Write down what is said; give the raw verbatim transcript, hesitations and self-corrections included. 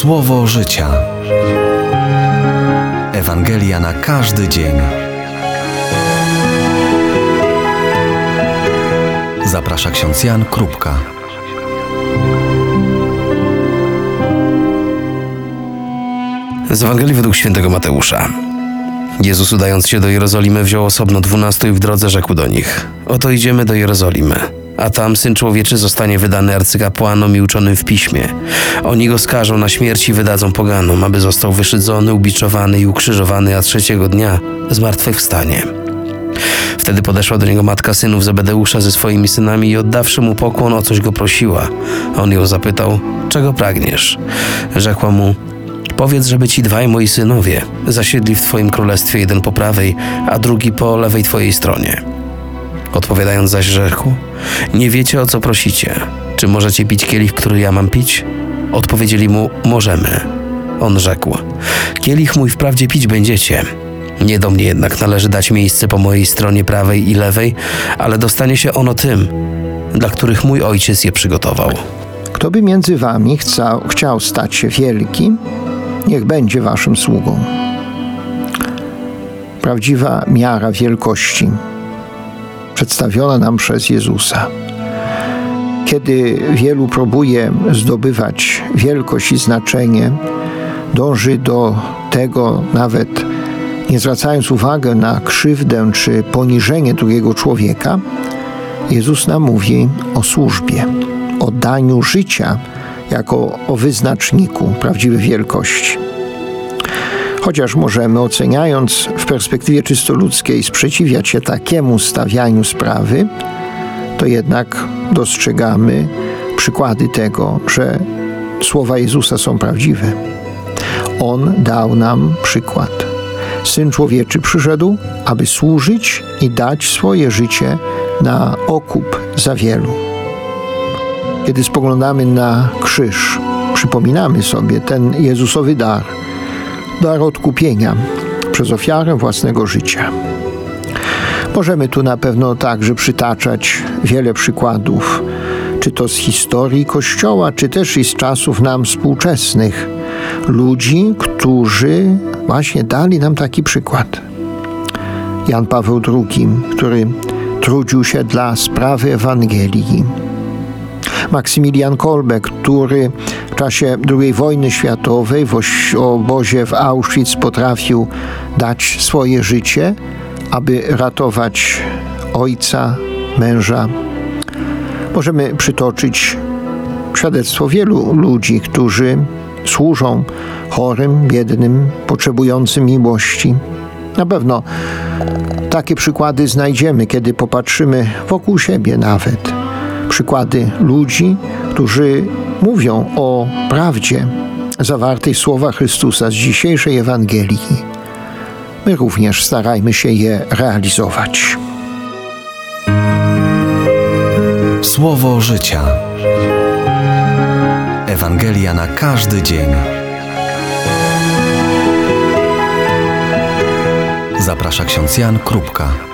Słowo życia. Ewangelia na każdy dzień. Zaprasza ksiądz Jan Krupka. Z Ewangelii według świętego Mateusza. Jezus, udając się do Jerozolimy, wziął osobno dwunastu i w drodze rzekł do nich: Oto idziemy do Jerozolimy, a tam Syn Człowieczy zostanie wydany arcykapłanom i uczonym w piśmie. Oni go skażą na śmierć i wydadzą poganom, aby został wyszydzony, ubiczowany i ukrzyżowany, a trzeciego dnia zmartwychwstanie. Wtedy podeszła do niego matka synów Zebedeusza ze swoimi synami i oddawszy mu pokłon, o coś go prosiła. On ją zapytał: czego pragniesz? Rzekła mu: powiedz, żeby ci dwaj moi synowie zasiedli w twoim królestwie, jeden po prawej, a drugi po lewej twojej stronie. Odpowiadając zaś rzekł: nie wiecie, o co prosicie. Czy możecie pić kielich, który ja mam pić? Odpowiedzieli mu: możemy. On rzekł: kielich mój wprawdzie pić będziecie. Nie do mnie jednak należy dać miejsce po mojej stronie prawej i lewej, ale dostanie się ono tym, dla których mój ojciec je przygotował. Kto by między wami chciał, chciał stać się wielki, niech będzie waszym sługą. Prawdziwa miara wielkości przedstawiona nam przez Jezusa. Kiedy wielu próbuje zdobywać wielkość i znaczenie, dąży do tego, nawet nie zwracając uwagi na krzywdę czy poniżenie drugiego człowieka, Jezus nam mówi o służbie, o daniu życia jako o wyznaczniku prawdziwej wielkości. Chociaż możemy, oceniając w perspektywie czysto ludzkiej, sprzeciwiać się takiemu stawianiu sprawy, to jednak dostrzegamy przykłady tego, że słowa Jezusa są prawdziwe. On dał nam przykład. Syn Człowieczy przyszedł, aby służyć i dać swoje życie na okup za wielu. Kiedy spoglądamy na krzyż, przypominamy sobie ten Jezusowy dar, dar odkupienia przez ofiarę własnego życia. Możemy tu na pewno także przytaczać wiele przykładów, czy to z historii Kościoła, czy też i z czasów nam współczesnych, ludzi, którzy właśnie dali nam taki przykład. Jan Paweł drugi, który trudził się dla sprawy Ewangelii. Maksymilian Kolbe, który w czasie drugiej wojny światowej w obozie w Auschwitz potrafił dać swoje życie, aby ratować ojca, męża. Możemy przytoczyć świadectwo wielu ludzi, którzy służą chorym, biednym, potrzebującym miłości. Na pewno takie przykłady znajdziemy, kiedy popatrzymy wokół siebie nawet. Przykłady ludzi, którzy mówią o prawdzie zawartej w słowach Chrystusa z dzisiejszej Ewangelii. My również starajmy się je realizować. Słowo życia. Ewangelia na każdy dzień. Zaprasza ksiądz Jan Krupka.